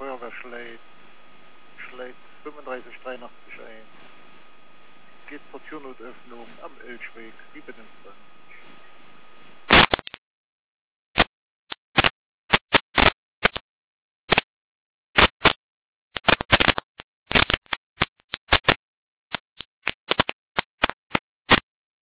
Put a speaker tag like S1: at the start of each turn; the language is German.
S1: Feuerwehr schlägt 3583 ein. Geht zur Türnotöffnung am Elchweg, wie benimmt man?